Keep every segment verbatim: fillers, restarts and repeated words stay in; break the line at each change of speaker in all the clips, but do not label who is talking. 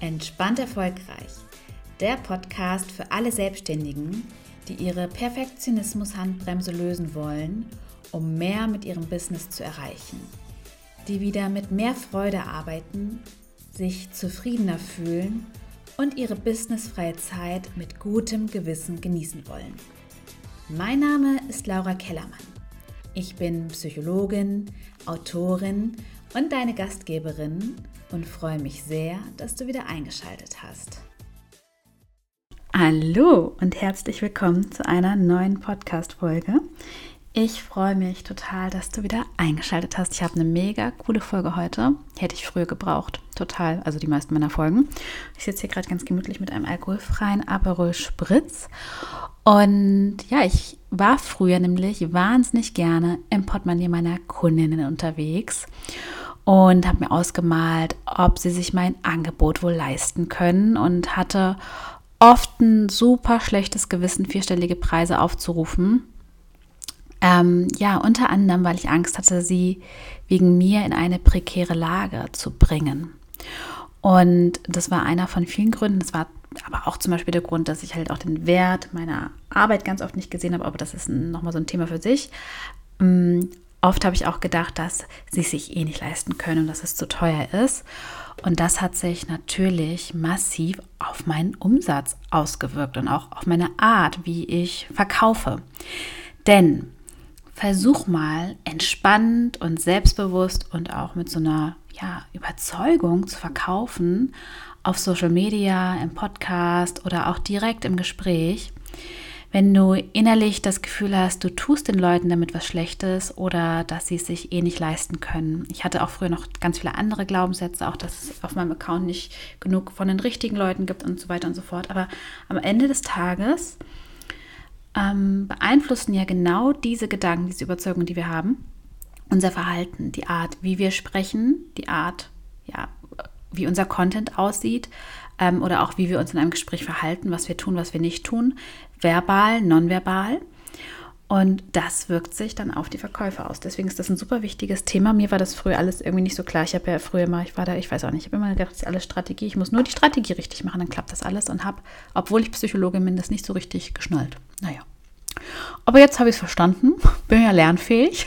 Entspannt erfolgreich. Der Podcast für alle Selbstständigen, die ihre Perfektionismus-Handbremse lösen wollen, um mehr mit ihrem Business zu erreichen. Die wieder mit mehr Freude arbeiten, sich zufriedener fühlen und ihre businessfreie Zeit mit gutem Gewissen genießen wollen. Mein Name ist Laura Kellermann. Ich bin Psychologin, Autorin und deine Gastgeberin und freue mich sehr, dass du wieder eingeschaltet hast. Hallo und herzlich willkommen zu einer neuen Podcast-Folge. Ich freue mich total, dass du wieder eingeschaltet hast. Ich habe eine mega coole Folge heute. Hätte ich früher gebraucht. Total, also die meisten meiner Folgen. Ich sitze hier gerade ganz gemütlich mit einem alkoholfreien Aperol Spritz. Und ja, ich war früher nämlich wahnsinnig gerne im Portemonnaie meiner Kundinnen unterwegs und habe mir ausgemalt, ob sie sich mein Angebot wohl leisten können und hatte oft ein super schlechtes Gewissen, vierstellige Preise aufzurufen. Ähm, ja, unter anderem, weil ich Angst hatte, sie wegen mir in eine prekäre Lage zu bringen. Und das war einer von vielen Gründen. Das war aber auch zum Beispiel der Grund, dass ich halt auch den Wert meiner Arbeit ganz oft nicht gesehen habe. Aber das ist nochmal so ein Thema für sich. Ähm, oft habe ich auch gedacht, dass sie es sich eh nicht leisten können und dass es zu teuer ist. Und das hat sich natürlich massiv auf meinen Umsatz ausgewirkt und auch auf meine Art, wie ich verkaufe. Denn versuch mal entspannt und selbstbewusst und auch mit so einer ja, Überzeugung zu verkaufen auf Social Media, im Podcast oder auch direkt im Gespräch, wenn du innerlich das Gefühl hast, du tust den Leuten damit was Schlechtes oder dass sie es sich eh nicht leisten können. Ich hatte auch früher noch ganz viele andere Glaubenssätze, auch dass es auf meinem Account nicht genug von den richtigen Leuten gibt und so weiter und so fort. Aber am Ende des Tages ähm, beeinflussen ja genau diese Gedanken, diese Überzeugungen, die wir haben, unser Verhalten, die Art, wie wir sprechen, die Art, ja, wie unser Content aussieht ähm, oder auch wie wir uns in einem Gespräch verhalten, was wir tun, was wir nicht tun, verbal, nonverbal. Und das wirkt sich dann auf die Verkäufe aus. Deswegen ist das ein super wichtiges Thema. Mir war das früher alles irgendwie nicht so klar. Ich habe ja früher mal, ich war da, ich weiß auch nicht, ich habe immer gedacht, das ist alles Strategie. Ich muss nur die Strategie richtig machen, dann klappt das alles. Und habe, obwohl ich Psychologin bin, das nicht so richtig geschnallt. Naja. Aber jetzt habe ich es verstanden, bin ja lernfähig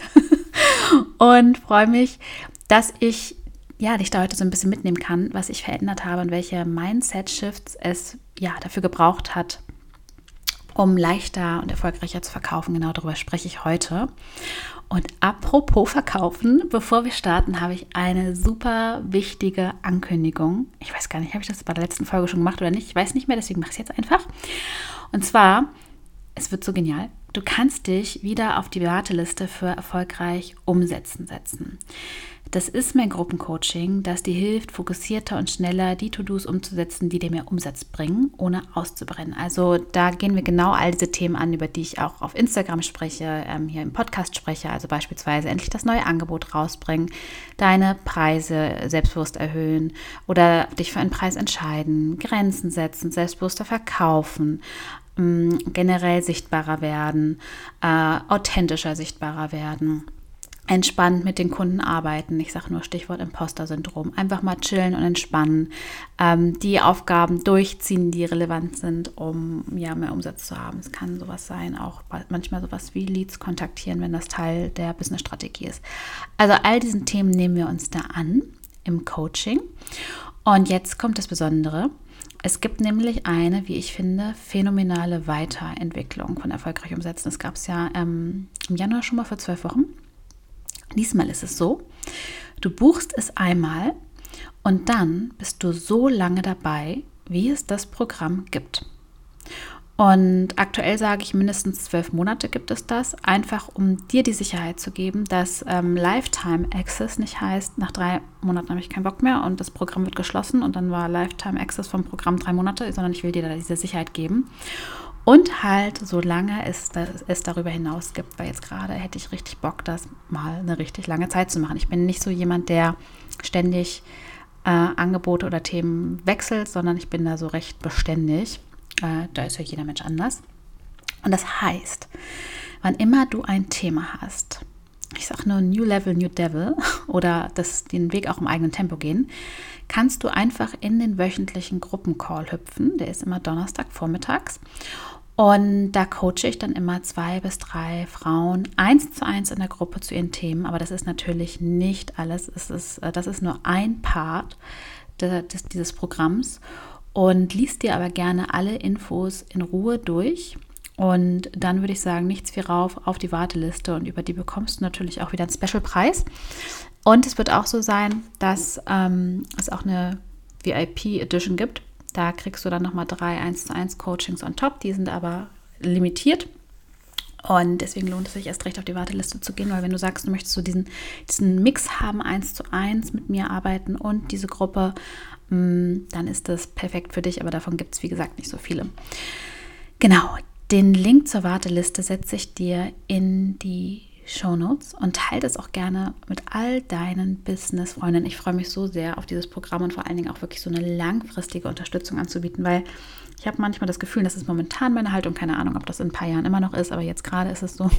und freue mich, dass ich ja, dich da heute so ein bisschen mitnehmen kann, was ich verändert habe und welche Mindset-Shifts es ja dafür gebraucht hat, um leichter und erfolgreicher zu verkaufen. Genau darüber spreche ich heute. Und apropos Verkaufen, bevor wir starten, habe ich eine super wichtige Ankündigung. Ich weiß gar nicht, habe ich das bei der letzten Folge schon gemacht oder nicht? Ich weiß nicht mehr, deswegen mache ich es jetzt einfach. Und zwar, es wird so genial, du kannst dich wieder auf die Warteliste für erfolgreich umsetzen setzen. Das ist mein Gruppencoaching, das dir hilft, fokussierter und schneller die To-Dos umzusetzen, die dir mehr Umsatz bringen, ohne auszubrennen. Also da gehen wir genau all diese Themen an, über die ich auch auf Instagram spreche, ähm, hier im Podcast spreche, also beispielsweise endlich das neue Angebot rausbringen, deine Preise selbstbewusst erhöhen oder dich für einen Preis entscheiden, Grenzen setzen, selbstbewusster verkaufen, ähm, generell sichtbarer werden, äh, authentischer sichtbarer werden. Entspannt mit den Kunden arbeiten. Ich sage nur Stichwort Imposter-Syndrom. Einfach mal chillen und entspannen. Ähm, die Aufgaben durchziehen, die relevant sind, um ja, mehr Umsatz zu haben. Es kann sowas sein, auch manchmal sowas wie Leads kontaktieren, wenn das Teil der Business-Strategie ist. Also all diesen Themen nehmen wir uns da an im Coaching. Und jetzt kommt das Besondere. Es gibt nämlich eine, wie ich finde, phänomenale Weiterentwicklung von erfolgreich umsetzen. Das gab es ja ähm, im Januar schon mal für zwölf Wochen. Diesmal ist es so, du buchst es einmal und dann bist du so lange dabei, wie es das Programm gibt. Und aktuell sage ich, mindestens zwölf Monate gibt es das, einfach um dir die Sicherheit zu geben, dass ähm, Lifetime Access nicht heißt, nach drei Monaten habe ich keinen Bock mehr und das Programm wird geschlossen und dann war Lifetime Access vom Programm drei Monate, sondern ich will dir da diese Sicherheit geben. Und halt, solange es, es darüber hinaus gibt, weil jetzt gerade hätte ich richtig Bock, das mal eine richtig lange Zeit zu machen. Ich bin nicht so jemand, der ständig äh, Angebote oder Themen wechselt, sondern ich bin da so recht beständig. Äh, da ist ja jeder Mensch anders. Und das heißt, wann immer du ein Thema hast, ich sage nur New Level, New Devil oder das, den Weg auch im eigenen Tempo gehen, kannst du einfach in den wöchentlichen Gruppencall hüpfen. Der ist immer Donnerstag vormittags. Und da coache ich dann immer zwei bis drei Frauen eins zu eins in der Gruppe zu ihren Themen. Aber das ist natürlich nicht alles. Es ist, das ist nur ein Part des, dieses Programms. Und liest dir aber gerne alle Infos in Ruhe durch. Und dann würde ich sagen, nichts wie rauf auf die Warteliste. Und über die bekommst du natürlich auch wieder einen Special-Preis. Und es wird auch so sein, dass ähm, es auch eine V I P-Edition gibt. Da kriegst du dann nochmal drei eins zu eins Coachings on top. Die sind aber limitiert. Und deswegen lohnt es sich erst recht auf die Warteliste zu gehen, weil wenn du sagst, du möchtest so diesen, diesen Mix haben, eins zu eins mit mir arbeiten und diese Gruppe, mh, dann ist das perfekt für dich. Aber davon gibt es, wie gesagt, nicht so viele. Genau, den Link zur Warteliste setze ich dir in die Shownotes und teile es auch gerne mit all deinen Business-Freundinnen. Ich freue mich so sehr auf dieses Programm und vor allen Dingen auch wirklich so eine langfristige Unterstützung anzubieten, weil ich habe manchmal das Gefühl, das ist momentan meine Haltung, keine Ahnung, ob das in ein paar Jahren immer noch ist, aber jetzt gerade ist es so,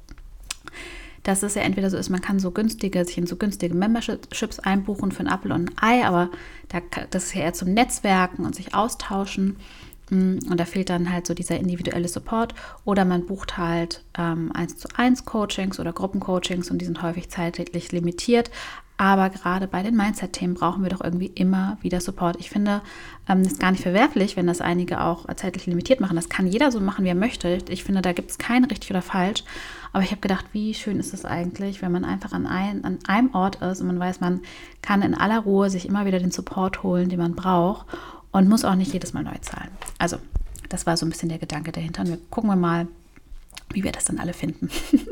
dass es ja entweder so ist, man kann so günstige, sich in so günstige Memberships einbuchen für ein Apfel und ein Ei, aber da, das ist ja eher zum Netzwerken und sich austauschen. Und da fehlt dann halt so dieser individuelle Support oder man bucht halt ähm, eins zu eins Coachings oder Gruppencoachings und die sind häufig zeitlich limitiert. Aber gerade bei den Mindset-Themen brauchen wir doch irgendwie immer wieder Support. Ich finde, ähm, das ist gar nicht verwerflich, wenn das einige auch zeitlich limitiert machen. Das kann jeder so machen, wie er möchte. Ich finde, da gibt es kein richtig oder falsch. Aber ich habe gedacht, wie schön ist es eigentlich, wenn man einfach an, ein, an einem Ort ist und man weiß, man kann in aller Ruhe sich immer wieder den Support holen, den man braucht. Und muss auch nicht jedes Mal neu zahlen. Also, das war so ein bisschen der Gedanke dahinter. Und wir gucken wir mal, wie wir das dann alle finden.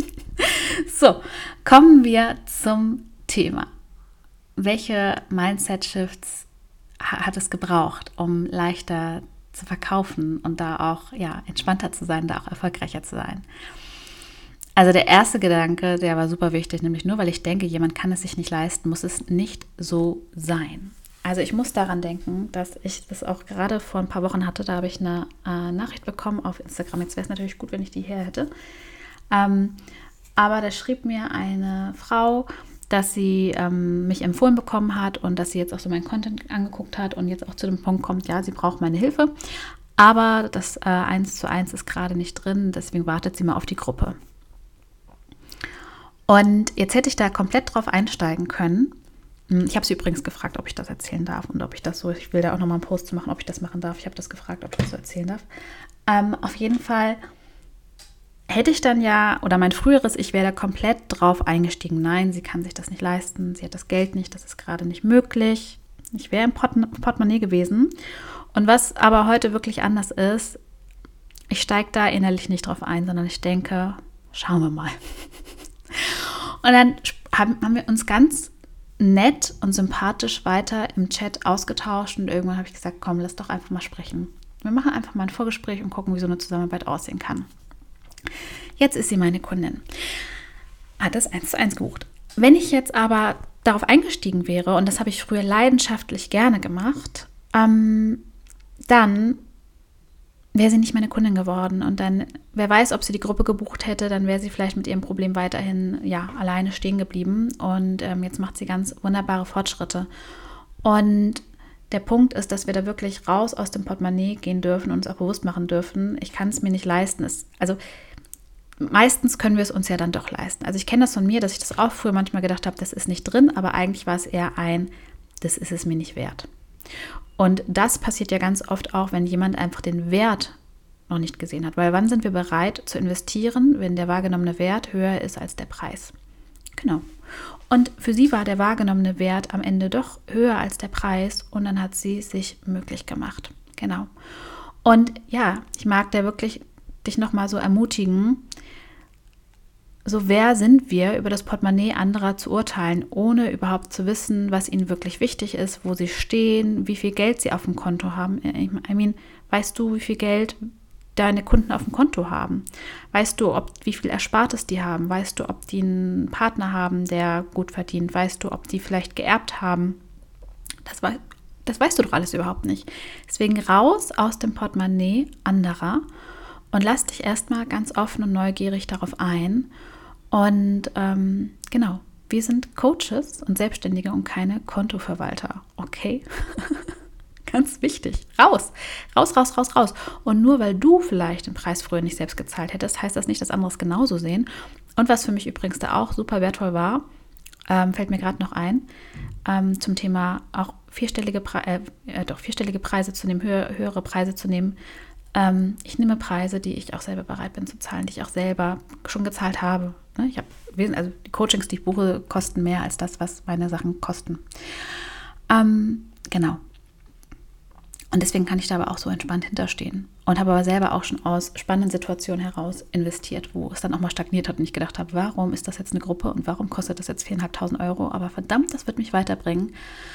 So, kommen wir zum Thema. Welche Mindset-Shifts hat es gebraucht, um leichter zu verkaufen und da auch ja, entspannter zu sein, da auch erfolgreicher zu sein? Also der erste Gedanke, der war super wichtig, nämlich nur weil ich denke, jemand kann es sich nicht leisten, muss es nicht so sein. Also ich muss daran denken, dass ich das auch gerade vor ein paar Wochen hatte. Da habe ich eine äh, Nachricht bekommen auf Instagram. Jetzt wäre es natürlich gut, wenn ich die hier hätte. Ähm, aber da schrieb mir eine Frau, dass sie ähm, mich empfohlen bekommen hat und dass sie jetzt auch so meinen Content angeguckt hat und jetzt auch zu dem Punkt kommt, ja, sie braucht meine Hilfe. Aber das äh, eins zu eins ist gerade nicht drin, deswegen wartet sie mal auf die Gruppe. Und jetzt hätte ich da komplett drauf einsteigen können. Ich habe sie übrigens gefragt, ob ich das erzählen darf und ob ich das so, ich will da auch nochmal einen Post zu machen, ob ich das machen darf. Ich habe das gefragt, ob ich das so erzählen darf. Ähm, auf jeden Fall hätte ich dann ja, oder mein früheres Ich wäre da komplett drauf eingestiegen. Nein, sie kann sich das nicht leisten, sie hat das Geld nicht, das ist gerade nicht möglich. Ich wäre im Port- Portemonnaie gewesen. Und was aber heute wirklich anders ist, ich steige da innerlich nicht drauf ein, sondern ich denke, schauen wir mal. Und dann haben, haben wir uns ganz nett und sympathisch weiter im Chat ausgetauscht und irgendwann habe ich gesagt, komm, lass doch einfach mal sprechen. Wir machen einfach mal ein Vorgespräch und gucken, wie so eine Zusammenarbeit aussehen kann. Jetzt ist sie meine Kundin. Hat das eins zu eins gebucht. Wenn ich jetzt aber darauf eingestiegen wäre, und das habe ich früher leidenschaftlich gerne gemacht, ähm, dann wäre sie nicht meine Kundin geworden und dann, wer weiß, ob sie die Gruppe gebucht hätte, dann wäre sie vielleicht mit ihrem Problem weiterhin ja, alleine stehen geblieben und ähm, jetzt macht sie ganz wunderbare Fortschritte. Und der Punkt ist, dass wir da wirklich raus aus dem Portemonnaie gehen dürfen und uns auch bewusst machen dürfen, ich kann es mir nicht leisten. Es, also meistens können wir es uns ja dann doch leisten. Also ich kenne das von mir, dass ich das auch früher manchmal gedacht habe, das ist nicht drin, aber eigentlich war es eher ein, das ist es mir nicht wert. Und das passiert ja ganz oft auch, wenn jemand einfach den Wert noch nicht gesehen hat. Weil wann sind wir bereit zu investieren, wenn der wahrgenommene Wert höher ist als der Preis? Genau. Und für sie war der wahrgenommene Wert am Ende doch höher als der Preis und dann hat sie sich möglich gemacht. Genau. Und ja, ich mag da wirklich dich nochmal so ermutigen, so wer sind wir, über das Portemonnaie anderer zu urteilen, ohne überhaupt zu wissen, was ihnen wirklich wichtig ist, wo sie stehen, wie viel Geld sie auf dem Konto haben. I mean, weißt du, wie viel Geld deine Kunden auf dem Konto haben? Weißt du, ob, wie viel Erspartes die haben? Weißt du, ob die einen Partner haben, der gut verdient? Weißt du, ob die vielleicht geerbt haben? Das, war, das weißt du doch alles überhaupt nicht. Deswegen raus aus dem Portemonnaie anderer und lass dich erstmal ganz offen und neugierig darauf ein Und ähm, genau, wir sind Coaches und Selbstständige und keine Kontoverwalter. Okay? Ganz wichtig. Raus. Raus, raus, raus, raus. Und nur weil du vielleicht den Preis früher nicht selbst gezahlt hättest, heißt das nicht, dass andere es genauso sehen. Und was für mich übrigens da auch super wertvoll war, ähm, fällt mir gerade noch ein, ähm, zum Thema auch vierstellige, Pre- äh, äh, doch, vierstellige Preise zu nehmen, höher, höhere Preise zu nehmen. Ähm, ich nehme Preise, die ich auch selber bereit bin zu zahlen, die ich auch selber schon gezahlt habe. Ne? Ich habe, also die Coachings, die ich buche, kosten mehr als das, was meine Sachen kosten. Ähm, genau. Und deswegen kann ich da aber auch so entspannt hinterstehen. Und habe aber selber auch schon aus spannenden Situationen heraus investiert, wo es dann auch mal stagniert hat und ich gedacht habe, warum ist das jetzt eine Gruppe und warum kostet das jetzt viertausendfünfhundert Euro? Aber verdammt, das wird mich weiterbringen.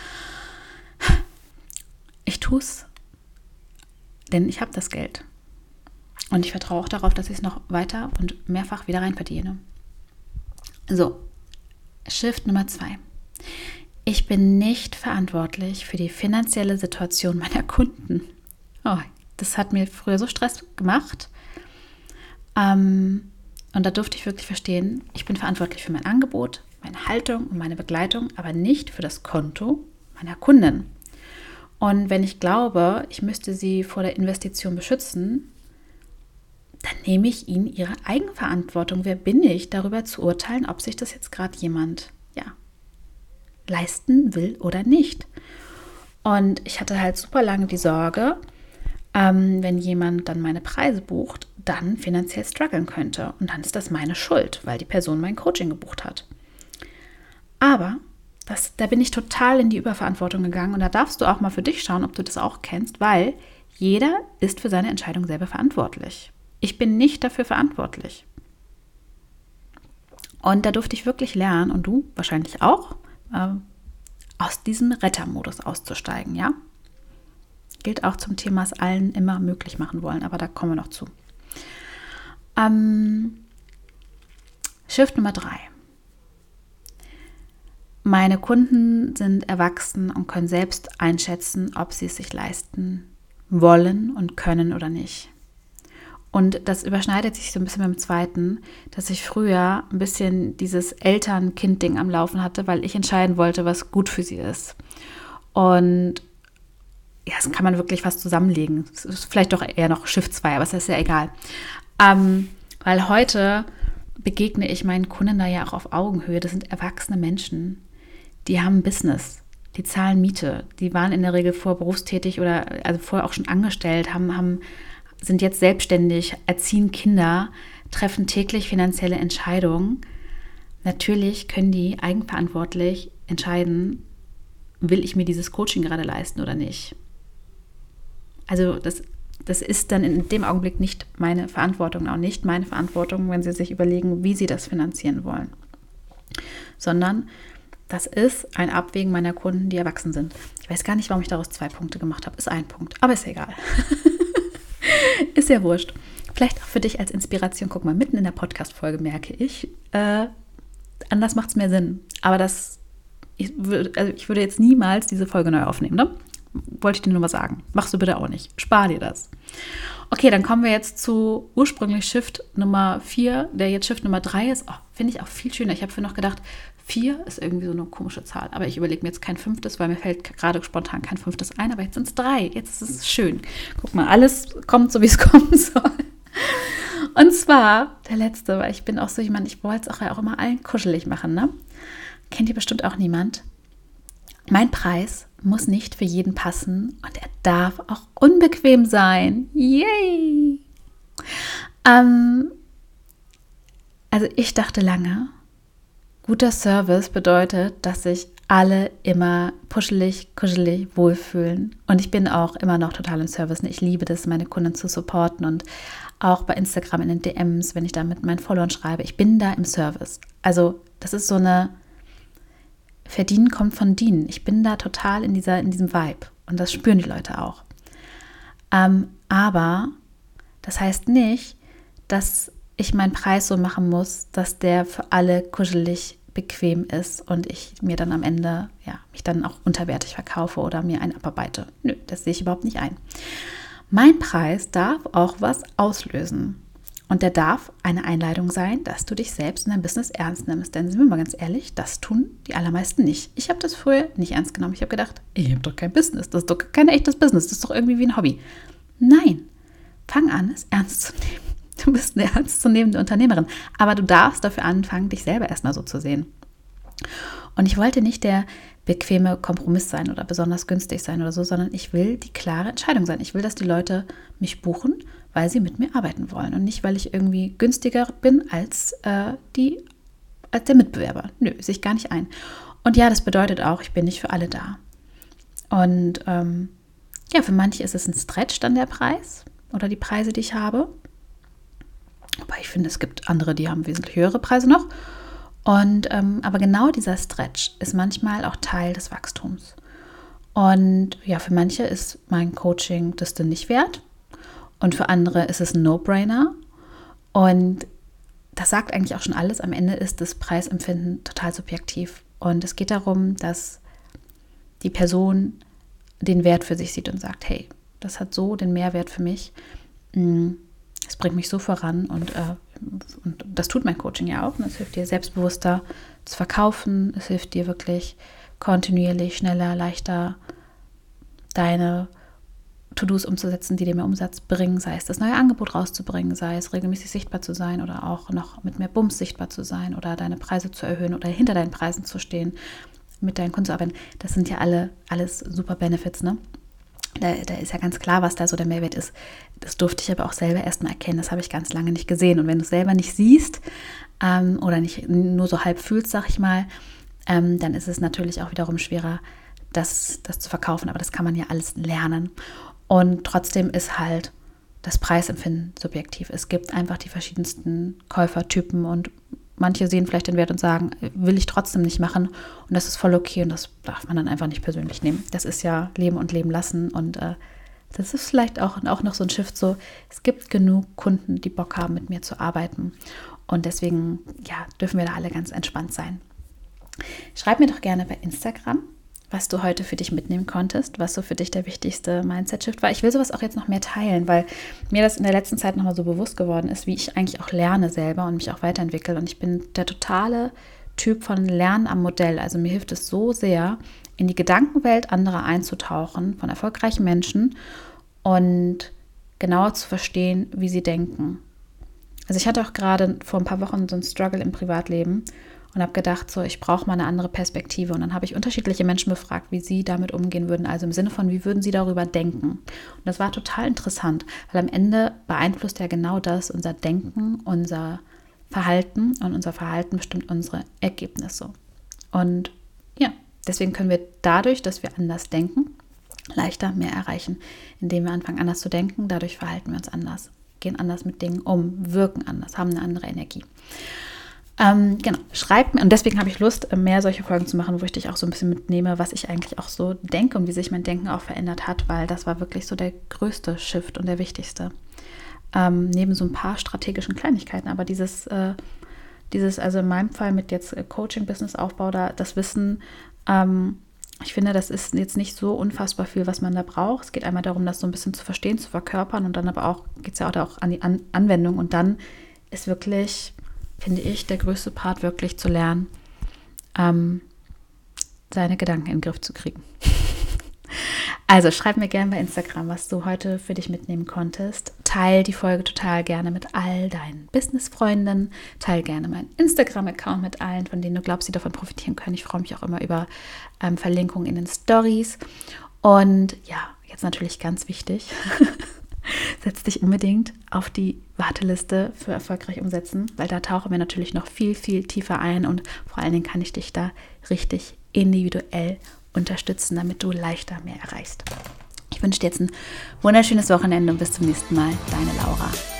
Ich tue es, denn ich habe das Geld. Und ich vertraue auch darauf, dass ich es noch weiter und mehrfach wieder rein verdiene. So, Shift Nummer zwei. Ich bin nicht verantwortlich für die finanzielle Situation meiner Kunden. Oh, das hat mir früher so Stress gemacht. Ähm, und da durfte ich wirklich verstehen, ich bin verantwortlich für mein Angebot, meine Haltung und meine Begleitung, aber nicht für das Konto meiner Kunden. Und wenn ich glaube, ich müsste sie vor der Investition beschützen, dann nehme ich ihnen ihre Eigenverantwortung. Wer bin ich, darüber zu urteilen, ob sich das jetzt gerade jemand, ja, leisten will oder nicht. Und ich hatte halt super lange die Sorge, ähm, wenn jemand dann meine Preise bucht, dann finanziell strugglen könnte. Und dann ist das meine Schuld, weil die Person mein Coaching gebucht hat. Aber das, da bin ich total in die Überverantwortung gegangen und da darfst du auch mal für dich schauen, ob du das auch kennst, weil jeder ist für seine Entscheidung selber verantwortlich. Ich bin nicht dafür verantwortlich. Und da durfte ich wirklich lernen und du wahrscheinlich auch, aus diesem Rettermodus auszusteigen, ja? Gilt auch zum Thema, es allen immer möglich machen wollen, aber da kommen wir noch zu. Ähm, Shift Nummer drei. Meine Kunden sind erwachsen und können selbst einschätzen, ob sie es sich leisten wollen und können oder nicht. Und das überschneidet sich so ein bisschen mit dem zweiten, dass ich früher ein bisschen dieses Eltern-Kind-Ding am Laufen hatte, weil ich entscheiden wollte, was gut für sie ist. Und ja, das kann man wirklich fast zusammenlegen. Das ist vielleicht doch eher noch Shift zwei, aber es ist ja egal. Ähm, weil heute begegne ich meinen Kunden da ja auch auf Augenhöhe. Das sind erwachsene Menschen, die haben ein Business, die zahlen Miete, die waren in der Regel vorher berufstätig oder also vorher auch schon angestellt, haben, haben sind jetzt selbstständig, erziehen Kinder, treffen täglich finanzielle Entscheidungen. Natürlich können die eigenverantwortlich entscheiden, will ich mir dieses Coaching gerade leisten oder nicht. Also das, das ist dann in dem Augenblick nicht meine Verantwortung, auch nicht meine Verantwortung, wenn sie sich überlegen, wie sie das finanzieren wollen. Sondern das ist ein Abwägen meiner Kunden, die erwachsen sind. Ich weiß gar nicht, warum ich daraus zwei Punkte gemacht habe. Ist ein Punkt, aber ist egal. Ist ja wurscht. Vielleicht auch für dich als Inspiration. Guck mal, mitten in der Podcast-Folge merke ich, äh, anders macht es mehr Sinn. Aber das, ich, würd, also ich würde jetzt niemals diese Folge neu aufnehmen, ne? Wollte ich dir nur mal sagen. Machst du bitte auch nicht. Spar dir das. Okay, dann kommen wir jetzt zu ursprünglich Shift Nummer vier, der jetzt Shift Nummer drei ist. Oh, finde ich auch viel schöner. Ich habe für noch gedacht, vier ist irgendwie so eine komische Zahl. Aber ich überlege mir jetzt kein fünftes, weil mir fällt gerade spontan kein fünftes ein. Aber jetzt sind es drei. Jetzt ist es schön. Guck mal, alles kommt so, wie es kommen soll. Und zwar der letzte, weil ich bin auch so jemand, ich wollte es auch, ja auch immer allen kuschelig machen, ne? Kennt ihr bestimmt auch niemand. Mein Preis muss nicht für jeden passen und er darf auch unbequem sein. Yay! Ähm, also ich dachte lange, guter Service bedeutet, dass sich alle immer puschelig, kuschelig wohlfühlen. Und ich bin auch immer noch total im Service. Ich liebe das, meine Kunden zu supporten und auch bei Instagram in den D Ms, wenn ich da mit meinen Followern schreibe. Ich bin da im Service. Also das ist so eine Verdienen kommt von Dienen. Ich bin da total in, dieser, in diesem Vibe und das spüren die Leute auch. Ähm, aber das heißt nicht, dass ich meinen Preis so machen muss, dass der für alle kuschelig bequem ist und ich mir dann am Ende, ja, mich dann auch unterwertig verkaufe oder mir einen abarbeite. Nö, das sehe ich überhaupt nicht ein. Mein Preis darf auch was auslösen. Und der darf eine Einladung sein, dass du dich selbst und dein Business ernst nimmst. Denn sind wir mal ganz ehrlich, das tun die allermeisten nicht. Ich habe das früher nicht ernst genommen. Ich habe gedacht, ich habe doch kein Business. Das ist doch kein echtes Business. Das ist doch irgendwie wie ein Hobby. Nein, fang an, es ernst zu nehmen. Du bist eine ernstzunehmende Unternehmerin. Aber du darfst dafür anfangen, dich selber erstmal so zu sehen. Und ich wollte nicht der bequeme Kompromiss sein oder besonders günstig sein oder so, sondern ich will die klare Entscheidung sein. Ich will, dass die Leute mich buchen, weil sie mit mir arbeiten wollen und nicht, weil ich irgendwie günstiger bin als, äh, die, als der Mitbewerber. Nö, sehe ich gar nicht ein. Und ja, das bedeutet auch, ich bin nicht für alle da. Und ähm, ja, für manche ist es ein Stretch dann der Preis oder die Preise, die ich habe. Aber ich finde, es gibt andere, die haben wesentlich höhere Preise noch. Und ähm, aber genau dieser Stretch ist manchmal auch Teil des Wachstums. Und ja, für manche ist mein Coaching das dann nicht wert. Und für andere ist es ein No-Brainer. Und das sagt eigentlich auch schon alles. Am Ende ist das Preisempfinden total subjektiv. Und es geht darum, dass die Person den Wert für sich sieht und sagt, hey, das hat so den Mehrwert für mich. Es bringt mich so voran. Und, äh, und das tut mein Coaching ja auch. Und es hilft dir, selbstbewusster zu verkaufen. Es hilft dir wirklich kontinuierlich, schneller, leichter deine To-Dos umzusetzen, die dir mehr Umsatz bringen, sei es das neue Angebot rauszubringen, sei es regelmäßig sichtbar zu sein oder auch noch mit mehr Bums sichtbar zu sein oder deine Preise zu erhöhen oder hinter deinen Preisen zu stehen, mit deinen Kunden zu arbeiten. Das sind ja alle alles super Benefits, ne? Da, da ist ja ganz klar, was da so der Mehrwert ist. Das durfte ich aber auch selber erstmal erkennen. Das habe ich ganz lange nicht gesehen. Und wenn du es selber nicht siehst ähm, oder nicht nur so halb fühlst, sag ich mal, ähm, dann ist es natürlich auch wiederum schwerer, das, das zu verkaufen. Aber das kann man ja alles lernen. Und trotzdem ist halt das Preisempfinden subjektiv. Es gibt einfach die verschiedensten Käufertypen und manche sehen vielleicht den Wert und sagen, will ich trotzdem nicht machen. Und das ist voll okay und das darf man dann einfach nicht persönlich nehmen. Das ist ja Leben und Leben lassen und äh, das ist vielleicht auch, auch noch so ein Shift so, es gibt genug Kunden, die Bock haben, mit mir zu arbeiten. Und deswegen, ja, dürfen wir da alle ganz entspannt sein. Schreib mir doch gerne bei Instagram, was du heute für dich mitnehmen konntest, was so für dich der wichtigste Mindset-Shift war. Ich will sowas auch jetzt noch mehr teilen, weil mir das in der letzten Zeit nochmal so bewusst geworden ist, wie ich eigentlich auch lerne selber und mich auch weiterentwickle. Und ich bin der totale Typ von Lernen am Modell. Also mir hilft es so sehr, in die Gedankenwelt anderer einzutauchen, von erfolgreichen Menschen und genauer zu verstehen, wie sie denken. Also ich hatte auch gerade vor ein paar Wochen so einen Struggle im Privatleben und habe gedacht, so, ich brauche mal eine andere Perspektive. Und dann habe ich unterschiedliche Menschen befragt, wie sie damit umgehen würden. Also im Sinne von, wie würden sie darüber denken? Und das war total interessant, weil am Ende beeinflusst ja genau das unser Denken, unser Verhalten. Und unser Verhalten bestimmt unsere Ergebnisse. Und ja, deswegen können wir dadurch, dass wir anders denken, leichter mehr erreichen. Indem wir anfangen, anders zu denken, dadurch verhalten wir uns anders, gehen anders mit Dingen um, wirken anders, haben eine andere Energie. Ähm, genau, schreib mir, und deswegen habe ich Lust, mehr solche Folgen zu machen, wo ich dich auch so ein bisschen mitnehme, was ich eigentlich auch so denke und wie sich mein Denken auch verändert hat, weil das war wirklich so der größte Shift und der wichtigste. Ähm, neben so ein paar strategischen Kleinigkeiten, aber dieses, äh, dieses, also in meinem Fall mit jetzt Coaching-Business-Aufbau, da das Wissen, ähm, ich finde, das ist jetzt nicht so unfassbar viel, was man da braucht. Es geht einmal darum, das so ein bisschen zu verstehen, zu verkörpern und dann aber auch, geht es ja auch an die an- Anwendung und dann ist wirklich, finde ich, der größte Part wirklich zu lernen, ähm, seine Gedanken in den Griff zu kriegen. Also schreib mir gerne bei Instagram, was du heute für dich mitnehmen konntest. Teil die Folge total gerne mit all deinen Business-Freunden. Teil gerne meinen Instagram-Account mit allen, von denen du glaubst, die davon profitieren können. Ich freue mich auch immer über ähm, Verlinkungen in den Stories. Und ja, jetzt natürlich ganz wichtig, setz dich unbedingt auf die Warteliste für erfolgreich umsetzen, weil da tauchen wir natürlich noch viel, viel tiefer ein und vor allen Dingen kann ich dich da richtig individuell unterstützen, damit du leichter mehr erreichst. Ich wünsche dir jetzt ein wunderschönes Wochenende und bis zum nächsten Mal. Deine Laura.